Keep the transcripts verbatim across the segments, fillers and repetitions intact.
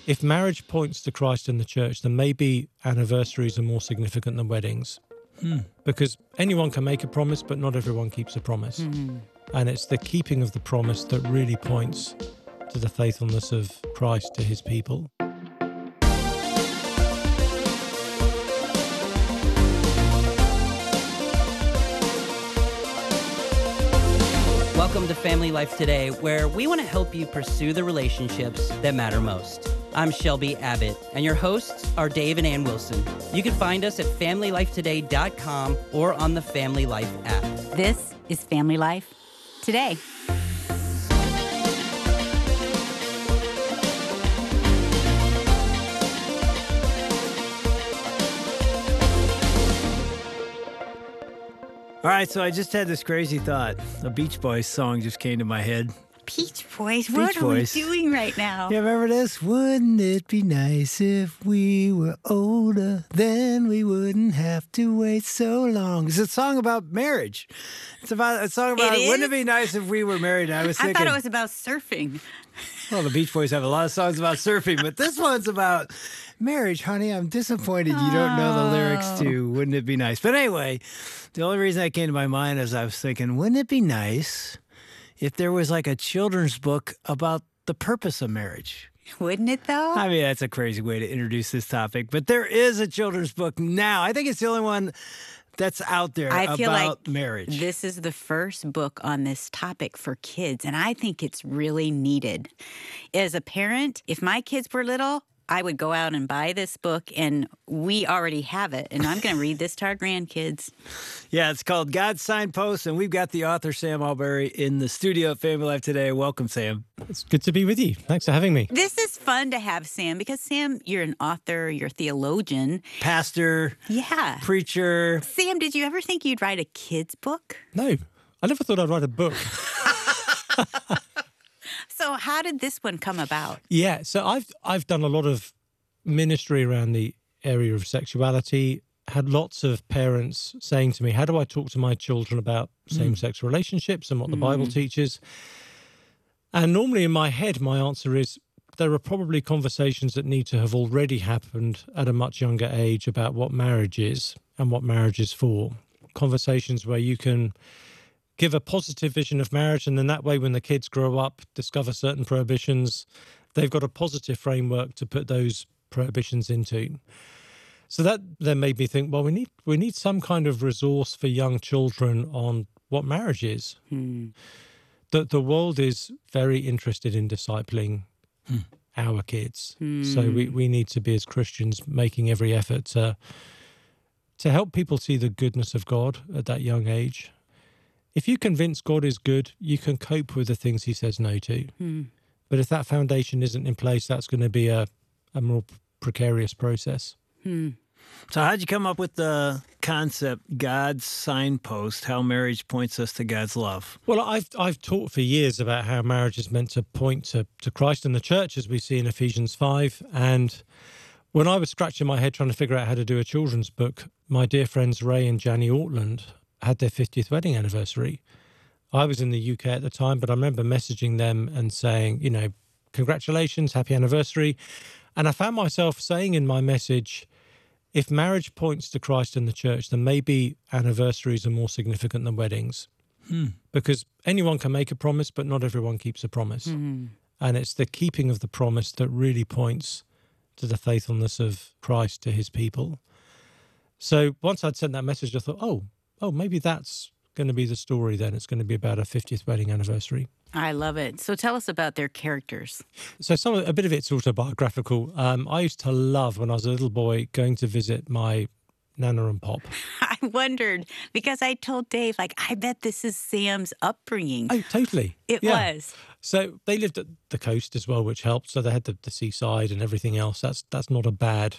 If marriage points to Christ and the church, then maybe anniversaries are more significant than weddings. Hmm. Because anyone can make a promise, but not everyone keeps a promise. Mm-hmm. And it's the keeping of the promise that really points to the faithfulness of Christ to his people. Welcome to Family Life Today, where we want to help you pursue the relationships that matter most. I'm Shelby Abbott, and your hosts are Dave and Ann Wilson. You can find us at family life today dot com or on the Family Life app. This is Family Life Today. All right, so I just had this crazy thought. A Beach Boys song just came to my head. Beach Boys? What Beach are Boys. we doing right now? Yeah, remember this? Wouldn't it be nice if we were older? Then we wouldn't have to wait so long. It's a song about marriage. It's about a song about It wouldn't is? it be nice if we were married? I was I thinking, thought it was about surfing. well, the Beach Boys have a lot of songs about surfing, but this one's about marriage, honey. I'm disappointed you don't know the lyrics to Wouldn't It Be Nice? But anyway, the only reason that came to my mind is I was thinking, wouldn't it be nice if there was like a children's book about the purpose of marriage? Wouldn't it, though? I mean, that's a crazy way to introduce this topic, but there is a children's book now. I think it's the only one that's out there I feel about like marriage. This is the first book on this topic for kids, and I think it's really needed. As a parent, if my kids were little, I would go out and buy this book, and we already have it, and I'm going to read this to our grandkids. Yeah, it's called God's Signpost, and we've got the author, Sam Alberry, in the studio at Family Life Today. Welcome, Sam. It's good to be with you. Thanks for having me. This is fun to have, Sam, because, Sam, you're an author, you're a theologian. Pastor, Yeah. preacher. Sam, did you ever think you'd write a kid's book? No, I never thought I'd write a book. So how did this one come about? Yeah, so I've I've done a lot of ministry around the area of sexuality. Had lots of parents saying to me, how do I talk to my children about same-sex relationships and what the Bible teaches? And normally in my head, my answer is there are probably conversations that need to have already happened at a much younger age about what marriage is and what marriage is for. Conversations where you can give a positive vision of marriage, and then that way when the kids grow up, discover certain prohibitions, they've got a positive framework to put those prohibitions into. So that then made me think, well, we need we need some kind of resource for young children on what marriage is. Hmm. The, the world is very interested in discipling hmm. our kids. Hmm. So we, we need to be, as Christians, making every effort to, to help people see the goodness of God at that young age. If you convince God is good, you can cope with the things he says no to. Hmm. But if that foundation isn't in place, that's going to be a, a more precarious process. Hmm. So how'd you come up with the concept, God's Signpost, how marriage points us to God's love? Well, I've I've taught for years about how marriage is meant to point to, to Christ and the church, as we see in Ephesians five. And when I was scratching my head trying to figure out how to do a children's book, my dear friends Ray and Janny Ortland had their fiftieth wedding anniversary. I was in the U K at the time, but I remember messaging them and saying, you know, congratulations, happy anniversary. And I found myself saying in my message, if marriage points to Christ and the church, then maybe anniversaries are more significant than weddings. Hmm. Because anyone can make a promise, but not everyone keeps a promise. Mm-hmm. And it's the keeping of the promise that really points to the faithfulness of Christ to his people. So once I'd sent that message, I thought, oh, oh, maybe that's going to be the story then. It's going to be about a fiftieth wedding anniversary. I love it. So tell us about their characters. So some a bit of it's autobiographical. Um, I used to love, when I was a little boy, going to visit my Nana and Pop. I wondered, because I told Dave, like, I bet this is Sam's upbringing. Oh, totally. It Yeah. was. So they lived at the coast as well, which helped. So they had the, the seaside and everything else. That's that's not a bad,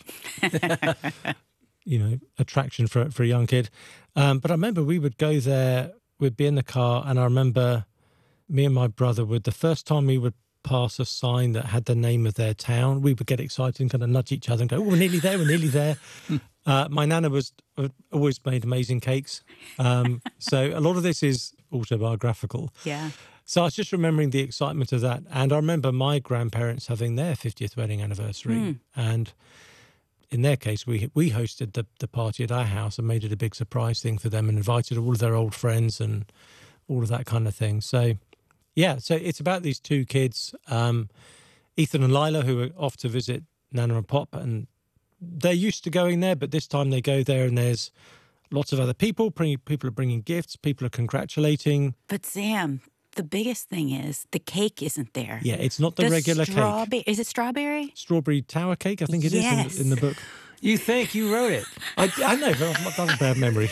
you know, attraction for for a young kid. Um, but I remember we would go there. We'd be in the car, and I remember me and my brother would, the first time we would pass a sign that had the name of their town, we would get excited and kind of nudge each other and go, oh, we're nearly there, we're nearly there. uh, my nana was uh, always made amazing cakes. Um, so a lot of this is autobiographical. Yeah. So I was just remembering the excitement of that. And I remember my grandparents having their fiftieth wedding anniversary. Mm. And in their case, we we hosted the, the party at our house and made it a big surprise thing for them and invited all of their old friends and all of that kind of thing. So, yeah, so it's about these two kids, um, Ethan and Lila, who are off to visit Nana and Pop. And they're used to going there, but this time they go there and there's lots of other people. People are bringing gifts. People are congratulating. But Sam, the biggest thing is the cake isn't there. Yeah, it's not the, the regular strawbe- cake. Is it strawberry? Strawberry tower cake, I think it Yes. is in, in the book. You think you wrote it? I, I know, but I've got a bad memory.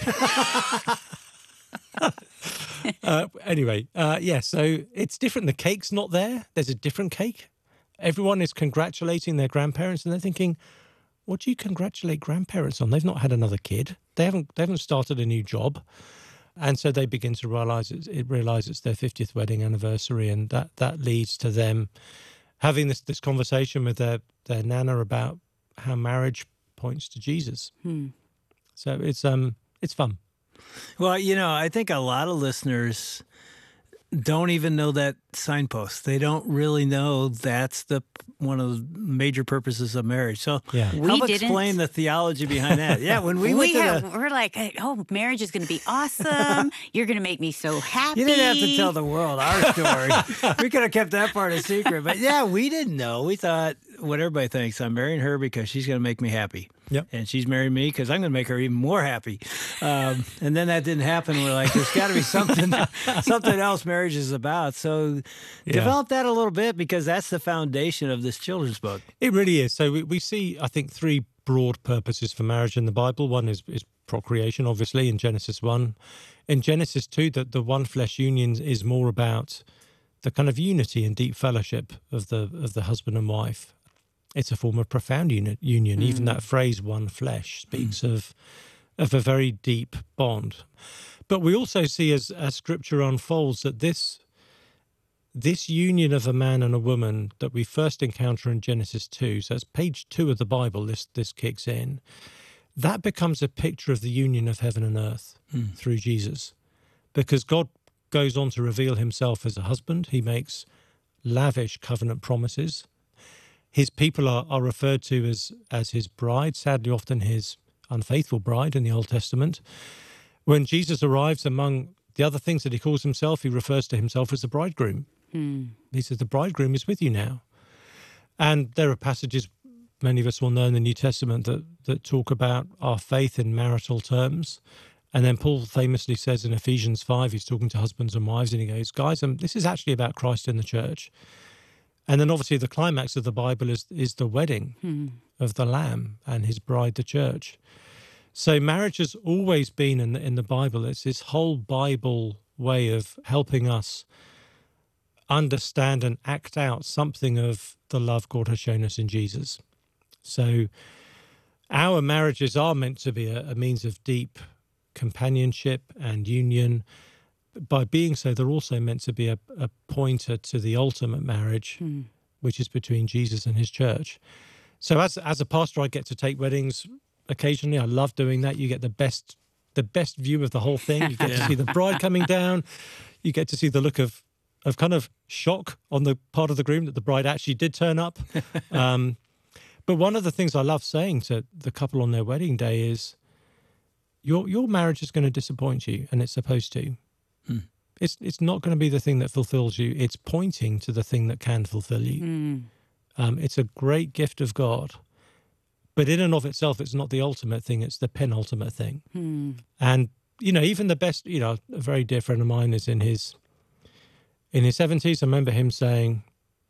uh, anyway, uh, yeah, so it's different. The cake's not there. There's a different cake. Everyone is congratulating their grandparents, and they're thinking, what do you congratulate grandparents on? They've not had another kid. They haven't. They haven't started a new job, and so they begin to realize it. it realize it's their fiftieth wedding anniversary, and that that leads to them having this this conversation with their their nana about how marriage points to Jesus. Hmm. So it's um it's fun. Well, you know, I think a lot of listeners don't even know that signpost. They don't really know that's the one of the major purposes of marriage. So Yeah. We help didn't. explain the theology behind that. Yeah, when we, We, went to have, the... we're like, oh, marriage is going to be awesome. You're going to make me so happy. You didn't have to tell the world our story. We could have kept that part a secret. But yeah, we didn't know. We thought what everybody thinks. I'm marrying her because she's going to make me happy. Yep. And she's married me because I'm going to make her even more happy. Um, and then that didn't happen. We're like, there's got to be something something else marriage is about. So Yeah. develop that a little bit because that's the foundation of this children's book. It really is. So we, we see, I think, three broad purposes for marriage in the Bible. One is, is procreation, obviously, in Genesis one. In Genesis two, that the one flesh union is more about the kind of unity and deep fellowship of the of the husband and wife. It's a form of profound uni- union. Mm. Even that phrase, one flesh, speaks mm. of of a very deep bond. But we also see as, as Scripture unfolds that this this union of a man and a woman that we first encounter in Genesis two, so it's page two of the Bible, this, this kicks in, that becomes a picture of the union of heaven and earth mm. through Jesus. Because God goes on to reveal himself as a husband. He makes lavish covenant promises. His people are, are referred to as, as his bride, sadly often his unfaithful bride in the Old Testament. When Jesus arrives, among the other things that he calls himself, he refers to himself as the bridegroom. Hmm. He says, the bridegroom is with you now. And there are passages many of us will know in the New Testament that, that talk about our faith in marital terms. And then Paul famously says in Ephesians five, he's talking to husbands and wives, and he goes, guys, um, this is actually about Christ in the church. And then obviously the climax of the Bible is is the wedding hmm. of the Lamb and his bride, the church. So marriage has always been in the, in the Bible. It's this whole Bible way of helping us understand and act out something of the love God has shown us in Jesus. So our marriages are meant to be a, a means of deep companionship and union. By being so, they're also meant to be a, a pointer to the ultimate marriage, hmm. which is between Jesus and his church. So as as a pastor, I get to take weddings occasionally. I love doing that. You get the best the best view of the whole thing. You get yeah. to see the bride coming down. You get to see the look of of kind of shock on the part of the groom that the bride actually did turn up. um, but one of the things I love saying to the couple on their wedding day is, your your marriage is going to disappoint you, and it's supposed to. Hmm. It's it's not going to be the thing that fulfills you. It's pointing to the thing that can fulfill you. Hmm. Um, it's a great gift of God, but in and of itself, it's not the ultimate thing. It's the penultimate thing. Hmm. And you know, even the best, you know, a very dear friend of mine is in his in his seventies. I remember him saying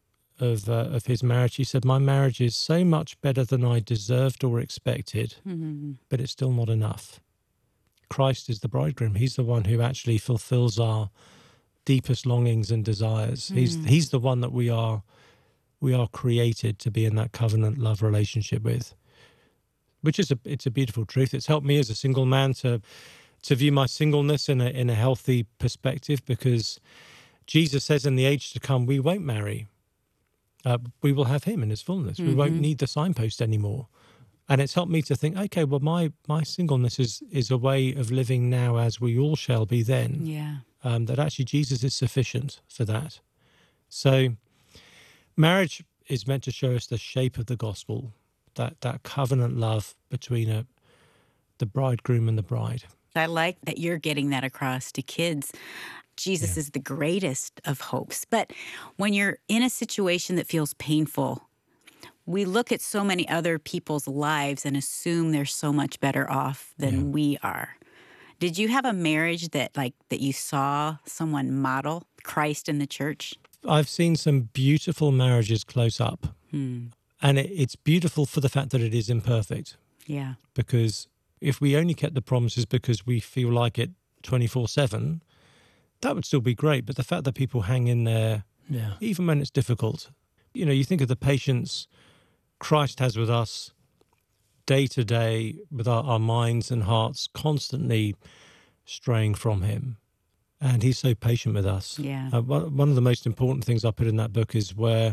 of uh, of his marriage. He said, "My marriage is so much better than I deserved or expected, hmm. but it's still not enough." Christ is the bridegroom. He's the one who actually fulfills our deepest longings and desires. Mm. He's he's the one that we are we are created to be in that covenant love relationship with, which is a it's a beautiful truth. It's helped me as a single man to to view my singleness in a in a healthy perspective, because Jesus says in the age to come we won't marry. Uh, we will have him in his fullness. Mm-hmm. We won't need the signpost anymore. And it's helped me to think, okay, well, my my singleness is is a way of living now as we all shall be then. Yeah. um, that actually Jesus is sufficient for that. So marriage is meant to show us the shape of the gospel, that, that covenant love between a, the bridegroom and the bride. I like that you're getting that across to kids. Jesus Yeah. is the greatest of hopes. But when you're in a situation that feels painful, we look at so many other people's lives and assume they're so much better off than Yeah. we are. Did you have a marriage that like that you saw someone model Christ in the church? I've seen some beautiful marriages close up, Hmm. and it, it's beautiful for the fact that it is imperfect, Yeah. because if we only kept the promises because we feel like it twenty-four seven, that would still be great. But the fact that people hang in there, Yeah. even when it's difficult, you know, you think of the patience Christ has with us day to day, with our, our minds and hearts constantly straying from him. And he's so patient with us. Yeah. Uh, one, one of the most important things I put in that book is where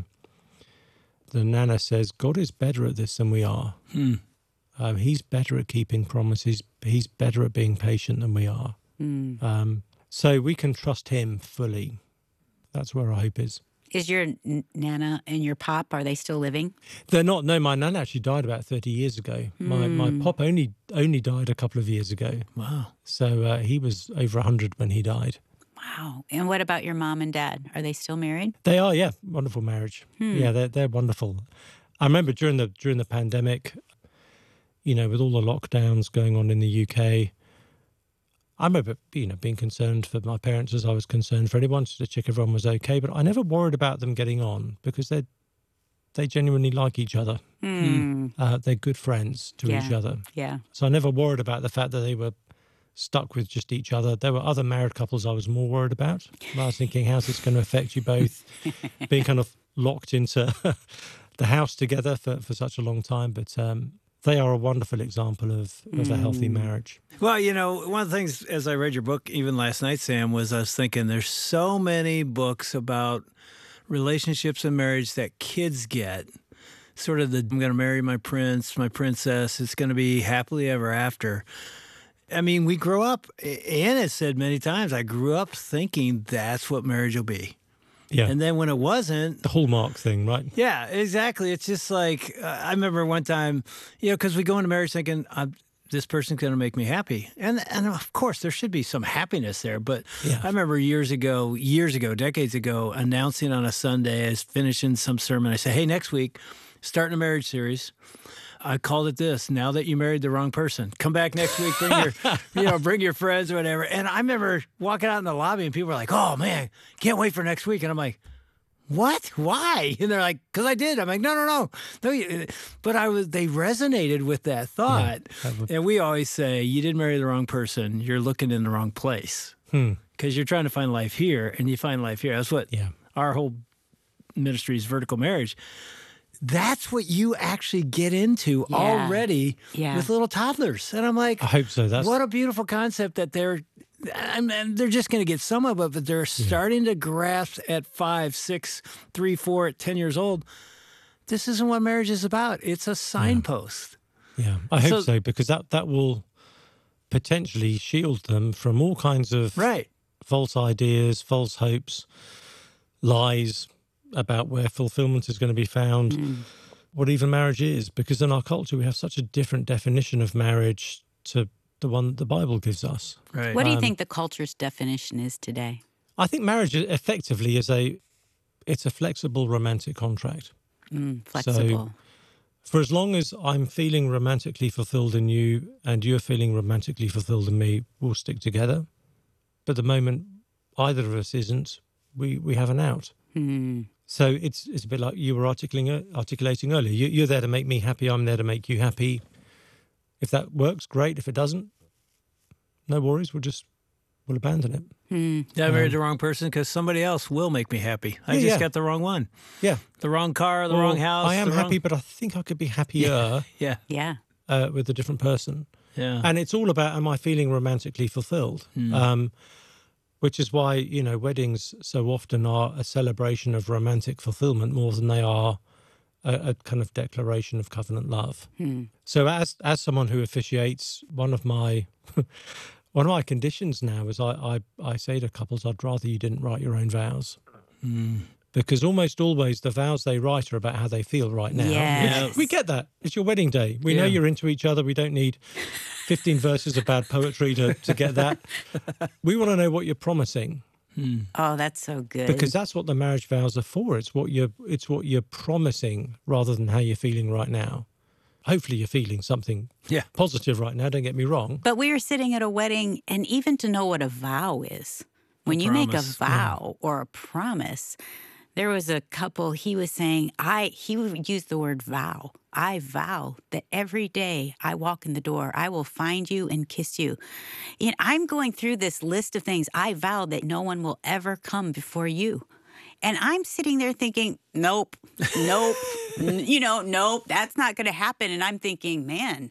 the Nana says, God is better at this than we are. Hmm. Um, he's better at keeping promises. He's better at being patient than we are. Hmm. Um, so we can trust him fully. That's where our hope is. Is your n- Nana and your Pop, are they still living? They're not. No, my Nana actually died about thirty years ago. My my pop only only died a couple of years ago. Wow. So uh, he was over one hundred when he died. Wow. And what about your mom and dad? Are they still married? They are, yeah, wonderful marriage. Yeah, they're they're wonderful. I remember during the during the pandemic, you know, with all the lockdowns going on in the U K, I remember, you know, being concerned for my parents as I was concerned for anyone to check everyone was okay. But I never worried about them getting on because they they genuinely like each other. Hmm. Uh, they're good friends to Yeah. each other. Yeah. So I never worried about the fact that they were stuck with just each other. There were other married couples I was more worried about. I was thinking, how's this going to affect you both? Being kind of locked into the house together for, for such a long time. But um, they are a wonderful example of, of a healthy marriage. Well, you know, one of the things as I read your book, even last night, Sam, was I was thinking there's so many books about relationships and marriage that kids get. Sort of the, I'm going to marry my prince, my princess, it's going to be happily ever after. I mean, we grow up, Anne has said many times, I grew up thinking that's what marriage will be. Yeah. And then when it wasn't, The hallmark thing, right? yeah, exactly. It's just like, uh, I remember one time, you know, because we go into marriage thinking, I'm, this person's going to make me happy. And and of course, there should be some happiness there. But Yeah. I remember years ago, years ago, decades ago, announcing on a Sunday, as finishing some sermon, I said, hey, next week, starting a marriage series. I called it this, now that you married the wrong person. Come back next week, bring your, you know, bring your friends or whatever. And I remember walking out in the lobby and people were like, oh, man, can't wait for next week. And I'm like, what? Why? And they're like, because I did. I'm like, no, no, no. no you, but I was, they resonated with that thought. Yeah, that would- And we always say, you didn't marry the wrong person. You're looking in the wrong place. Hmm. Because you're trying to find life here and you find life here. That's what Yeah. our whole ministry is, vertical marriage. That's what you actually get into Yeah. already Yeah. with little toddlers. And I'm like, I hope so. That's what a beautiful concept that they're, I mean, they're just going to get some of it, but they're starting to grasp at five, six, three, four, at ten years old. This isn't what marriage is about. It's a signpost. Yeah, I hope So- so, because that, that will potentially shield them from all kinds of Right. false ideas, false hopes, lies about where fulfillment is going to be found, what even marriage is. Because in our culture, we have such a different definition of marriage to the one that the Bible gives us. Right. What do you Um, think the culture's definition is today? I think marriage effectively is a it's a flexible romantic contract. Mm, flexible. For as long as I'm feeling romantically fulfilled in you and you're feeling romantically fulfilled in me, we'll stick together. But the moment either of us isn't, we, we have an out. Hmm. So it's it's a bit like you were articulating, articulating earlier. You, you're there to make me happy. I'm there to make you happy. If that works, great. If it doesn't, no worries. We'll just we'll abandon it. Hmm. Yeah, I married the wrong person because somebody else will make me happy. I Yeah, just yeah. got the wrong one. Yeah, The wrong car, the Well, wrong house. I am the wrong- happy, but I think I could be happier Yeah, Yeah. uh, with a different person. yeah. And it's all about, am I feeling romantically fulfilled? Um, which is why, you know, weddings so often are a celebration of romantic fulfillment more than they are a, a kind of declaration of covenant love. Hmm. So as as someone who officiates, one of my One of my conditions now is I, I, I say to couples, I'd rather you didn't write your own vows. Mm. Because almost always the vows they write are about how they feel right now. Yes. We get that. It's your wedding day. We Yeah. know you're into each other. We don't need fifteen verses of bad poetry to, to get that. We want to know what you're promising. Oh, that's so good. Because that's what the marriage vows are for. It's what you're it's what you're promising rather than how you're feeling right now. Hopefully you're feeling something Yeah. positive right now, don't get me wrong. But we were sitting at a wedding, and even to know what a vow is, when A you make a promise, vow or a promise, there was a couple, he was saying, I, he would use the word vow. I vow that every day I walk in the door, I will find you and kiss you. And I'm going through this list of things. I vow that no one will ever come before you. And I'm sitting there thinking, nope, nope, n- you know, nope, that's not going to happen. And I'm thinking, man,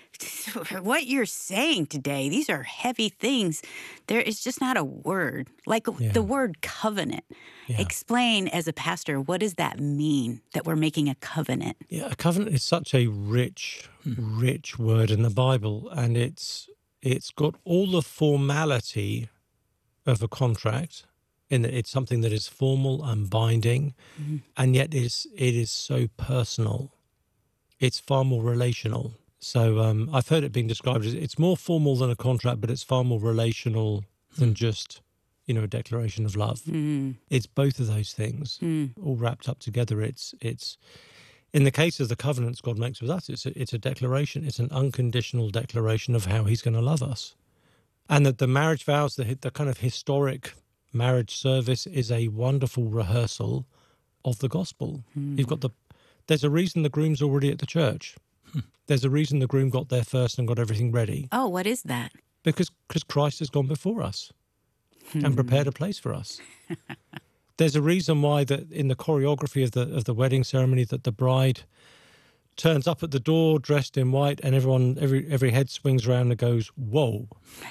what you're saying today, these are heavy things. There is just not a word. Like Yeah. the word covenant. Yeah. Explain as a pastor, what does that mean that we're making a covenant? Yeah, a covenant is such a rich, rich word in the Bible, and it's it's got all the formality of a contract, in that it's something that is formal and binding, Mm-hmm. and yet it is it is so personal. It's far more relational. So um, I've heard it being described as it's more formal than a contract, but it's far more relational than just, you know, a declaration of love. Mm. It's both of those things all wrapped up together. It's it's in the case of the covenants God makes with us, it's a, it's a declaration. It's an unconditional declaration of how He's going to love us, and that the marriage vows, the the kind of historic marriage service, is a wonderful rehearsal of the gospel. You've got the there's a reason the groom's already at the church. There's a reason the groom got there first and got everything ready, Oh, what is that? because because Christ has gone before us and prepared a place for us. There's a reason why that in the choreography of the of the wedding ceremony that the bride turns up at the door dressed in white, and everyone every every head swings around and goes, "Whoa!"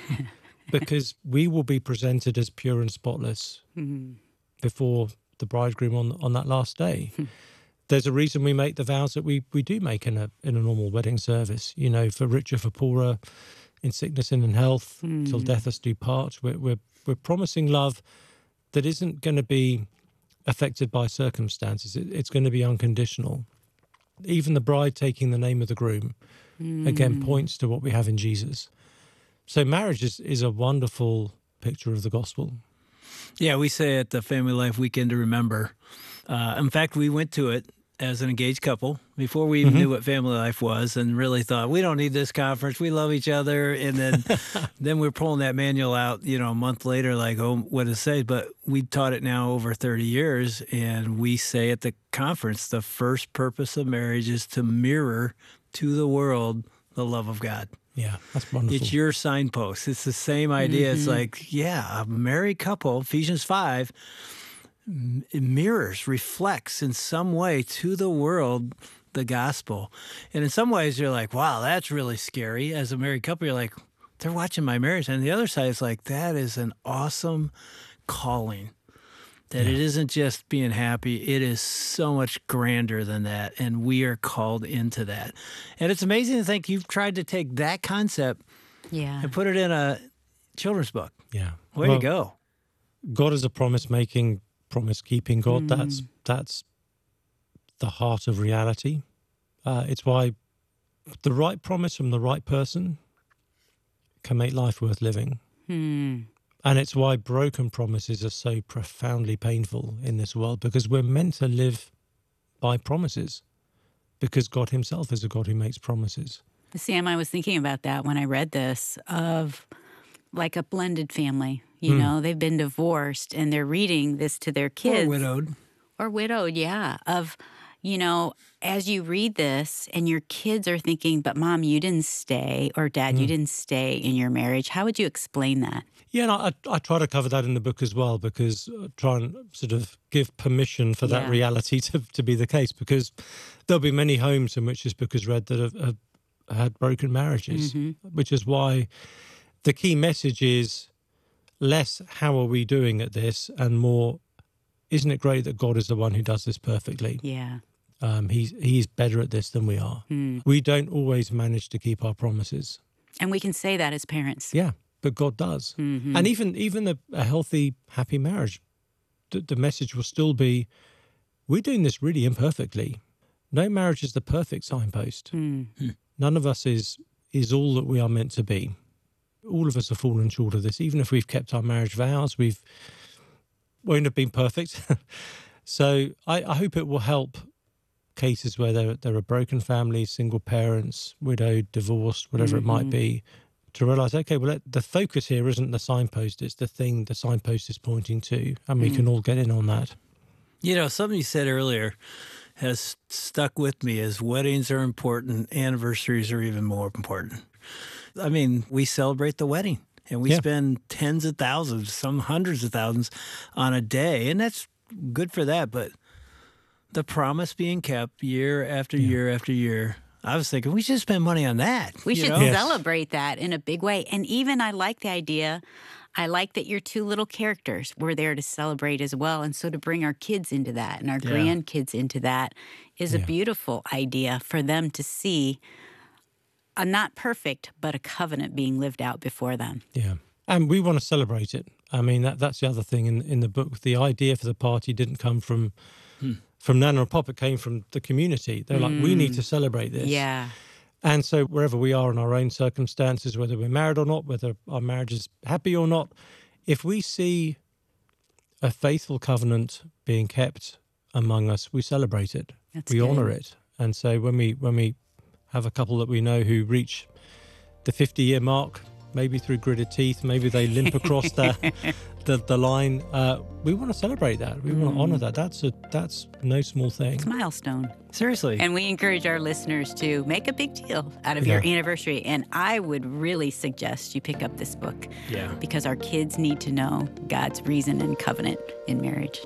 Because we will be presented as pure and spotless before the bridegroom on on that last day. There's a reason we make the vows that we we do make in a in a normal wedding service. You know, for richer, for poorer, in sickness and in health, till death us do part. We're we're we're promising love that isn't going to be affected by circumstances. It, it's going to be unconditional. Even the bride taking the name of the groom, again, points to what we have in Jesus. So marriage is, is a wonderful picture of the gospel. Yeah, we say at the Family Life Weekend to Remember. Uh, in fact, we went to it as an engaged couple before we even knew what family life was, and really thought, we don't need this conference. We love each other. And then then we're pulling that manual out, you know, a month later, like, oh, what does it say? But we taught it now over thirty years, and we say at the conference, the first purpose of marriage is to mirror to the world the love of God. Yeah, that's wonderful. It's your signpost. It's the same idea. It's like, yeah, a married couple, Ephesians five, m- it mirrors, reflects in some way to the world the gospel. And in some ways, you're like, wow, that's really scary. As a married couple, you're like, they're watching my marriage. And the other side is like, that is an awesome calling. That it isn't just being happy, it is so much grander than that, and we are called into that. And it's amazing to think you've tried to take that concept Yeah. and put it in a children's book. Yeah. Way Well, to go. God is a promise-making, promise-keeping God. That's that's the heart of reality. Uh, it's why the right promise from the right person can make life worth living. Hmm. And it's why broken promises are so profoundly painful in this world, because we're meant to live by promises, because God himself is a God who makes promises. Sam, I was thinking about that when I read this, of like a blended family. You know, they've been divorced and they're reading this to their kids. Or widowed. Or widowed, yeah. Of, you know, as you read this and your kids are thinking, but mom, you didn't stay, or dad, you didn't stay in your marriage. How would you explain that? Yeah, and I, I try to cover that in the book as well, because I try and sort of give permission for that Yeah. reality to, to be the case, because there'll be many homes in which this book is read that have, have had broken marriages, which is why the key message is less how are we doing at this, and more, isn't it great that God is the one who does this perfectly? Yeah. Um, he's, he's better at this than we are. We don't always manage to keep our promises. And we can say that as parents. Yeah. but God does. Mm-hmm. And even even a, a healthy, happy marriage, the, the message will still be, we're doing this really imperfectly. No marriage is the perfect signpost. Mm. None of us is is all that we are meant to be. All of us have fallen short of this. Even if we've kept our marriage vows, we've won't have been perfect. So I, I hope it will help cases where there, there are broken families, single parents, widowed, divorced, whatever Mm-hmm. it might be, to realize, okay, well, the focus here isn't the signpost, it's the thing the signpost is pointing to, and we Mm. can all get in on that. You know, something you said earlier has stuck with me as weddings are important, anniversaries are even more important. I mean, we celebrate the wedding and we Yeah. spend tens of thousands, some hundreds of thousands on a day, and that's good for that. But the promise being kept year after Yeah. year after year, I was thinking we should spend money on that. We you should know? Yes. celebrate that in a big way. And even I like the idea. I like that your two little characters were there to celebrate as well. And so to bring our kids into that and our Yeah. grandkids into that is a Yeah. beautiful idea for them to see a not perfect, but a covenant being lived out before them. Yeah. And we want to celebrate it. I mean, that that's the other thing in, in the book. The idea for the party didn't come from from Nana and Pop. It came from the community. They're like, we need to celebrate this. Yeah. And so wherever we are in our own circumstances, whether we're married or not, whether our marriage is happy or not, if we see a faithful covenant being kept among us, we celebrate it. That's we good. honor it. And so when we when we have a couple that we know who reach the fifty-year mark, maybe through gritted teeth, maybe they limp across the, the the line, uh, we want to celebrate that. We want to honor that. That's a that's no small thing. It's a milestone. Seriously. And we encourage our listeners to make a big deal out of your Yeah. anniversary. And I would really suggest you pick up this book yeah. because our kids need to know God's reason and covenant in marriage.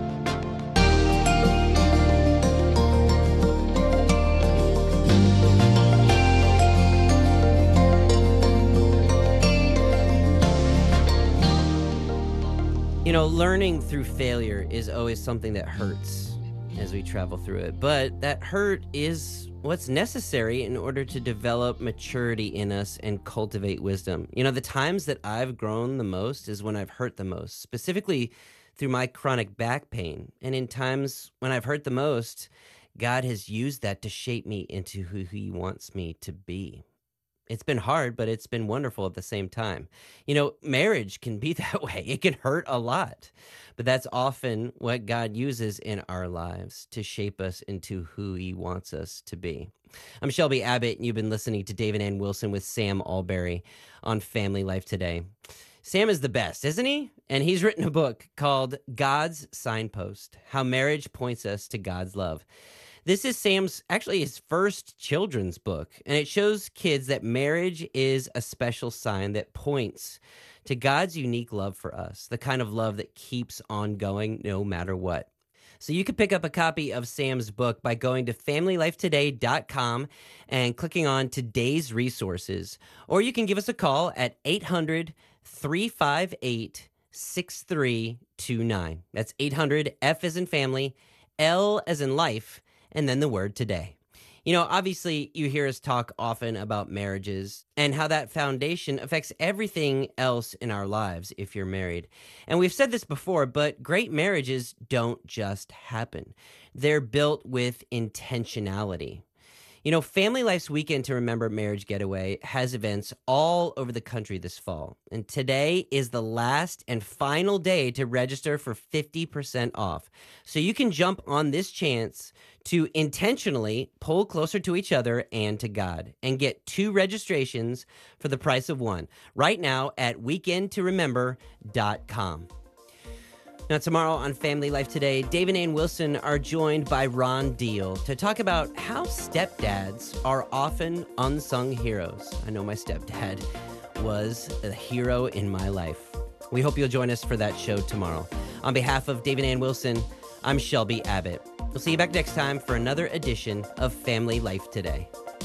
You know, learning through failure is always something that hurts as we travel through it. But that hurt is what's necessary in order to develop maturity in us and cultivate wisdom. You know, the times that I've grown the most is when I've hurt the most, specifically through my chronic back pain. And in times when I've hurt the most, God has used that to shape me into who He wants me to be. It's been hard, but it's been wonderful at the same time. You know, marriage can be that way. It can hurt a lot, but that's often what God uses in our lives to shape us into who He wants us to be. I'm Shelby Abbott, and you've been listening to Dave and Ann Wilson with Sam Allberry on Family Life Today. Sam is the best, isn't he? And he's written a book called God's Signpost: How Marriage Points Us to God's Love. This is Sam's, actually his first children's book, and it shows kids that marriage is a special sign that points to God's unique love for us, the kind of love that keeps on going no matter what. So you can pick up a copy of Sam's book by going to family life today dot com and clicking on today's resources, or you can give us a call at eight hundred, three five eight, six three two nine. That's eight hundred, F as in family, L as in life, and then the word today. You know, obviously, you hear us talk often about marriages and how that foundation affects everything else in our lives if you're married. And we've said this before, but great marriages don't just happen. They're built with intentionality. You know, Family Life's Weekend to Remember Marriage Getaway has events all over the country this fall. And today is the last and final day to register for fifty percent off. So you can jump on this chance to intentionally pull closer to each other and to God and get two registrations for the price of one right now at weekend to remember dot com. Now, tomorrow on Family Life Today, Dave and Ann Wilson are joined by Ron Deal to talk about how stepdads are often unsung heroes. I know my stepdad was a hero in my life. We hope you'll join us for that show tomorrow. On behalf of Dave and Ann Wilson, I'm Shelby Abbott. We'll see you back next time for another edition of Family Life Today.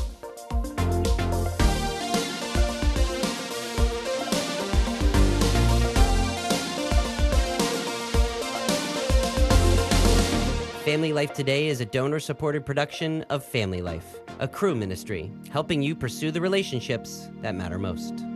Family Life Today is a donor-supported production of Family Life, a crew ministry helping you pursue the relationships that matter most.